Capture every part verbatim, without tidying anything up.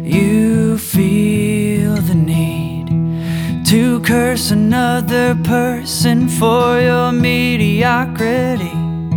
you feel the need to curse another person for your mediocrity.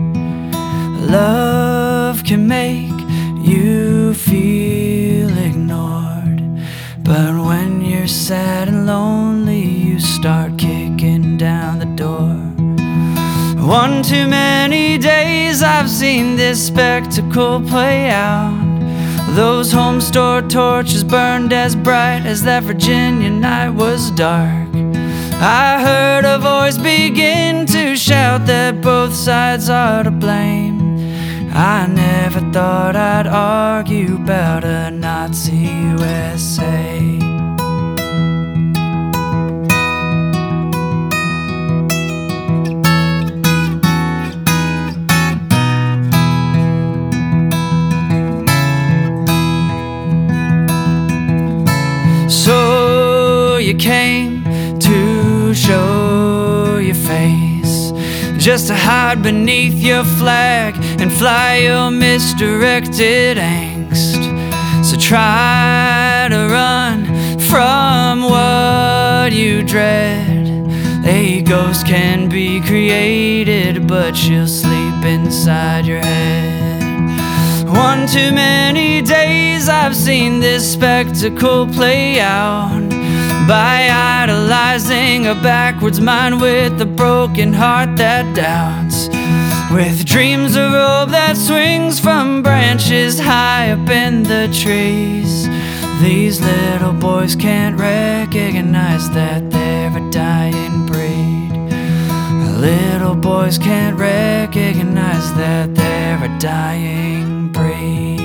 Love can make you feel ignored, but when you're sad and lonely, you start kicking down the door. One too many days I've seen this spectacle play out. Those home store torches burned as bright as that Virginia night was dark. I heard a voice begin to shout that both sides are to blame. I never thought I'd argue about a Nazi U S A. So you came to show your face, just to hide beneath your flag and fly your misdirected angst. So try to run from what you dread. A ghost can be created, but she'll sleep inside your head. One too many days I've seen this spectacle play out, by idolizing a backwards mind with a broken heart that doubts, with dreams of rope that swings from branches high up in the trees. These little boys can't recognize that they're a dying breed. Little boys can't recognize that they're a dying breed.